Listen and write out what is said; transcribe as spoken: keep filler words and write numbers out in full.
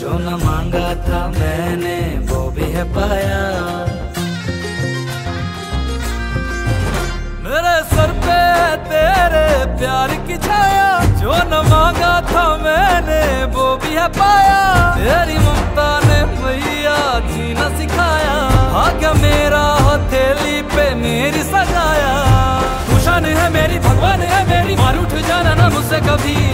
जो न मांगा था मैंने वो भी है पाया। मेरे सर पे तेरे प्यार की छाया, जो न मांगा था मैंने वो भी है पाया। तेरी ममता ने मैया जीना सिखाया, भाग्य मेरा हथेली पे मेरी सजाया। तू शान है मेरी, भगवान है मेरी, मार उठ जाना ना मुझसे कभी।